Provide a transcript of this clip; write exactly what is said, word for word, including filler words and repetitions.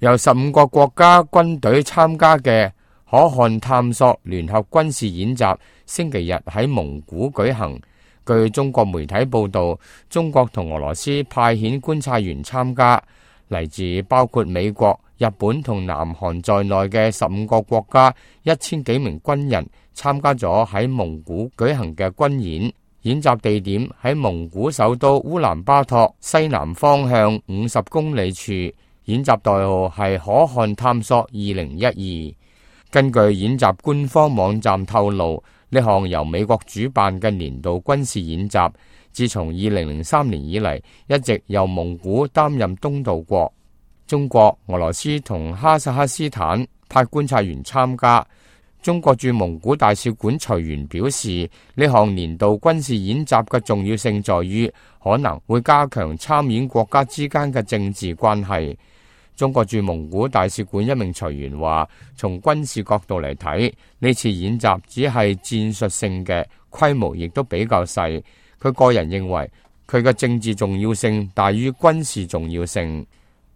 由十五個國家軍隊參加嘅可汗探索聯合軍事演習星期日喺蒙古舉行。據中國媒體報道，中國同俄羅斯派遣觀察員參加，嚟自包括美國、日本同南韓在內嘅十五個國家一千幾名軍人參加咗喺蒙古舉行嘅軍演。演習地點喺蒙古首都烏蘭巴托西南方向五十公里處。演習代號係可汗探索二零一二。根據演習官方網站透露，呢項由美國主辦嘅年度軍事演習，自從二零零三年以嚟，一直由蒙古擔任東道國。中國、俄羅斯同哈薩克斯坦派觀察員參加。中國駐蒙古大使館隨員表示，呢項年度軍事演習嘅重要性在於可能會加強參演國家之間嘅政治關係。中國駐蒙古大使館一名隨員話，從軍事角度嚟睇，呢次演習只係戰術性嘅，規模亦都比較細。佢個人認為，佢嘅政治重要性大於軍事重要性。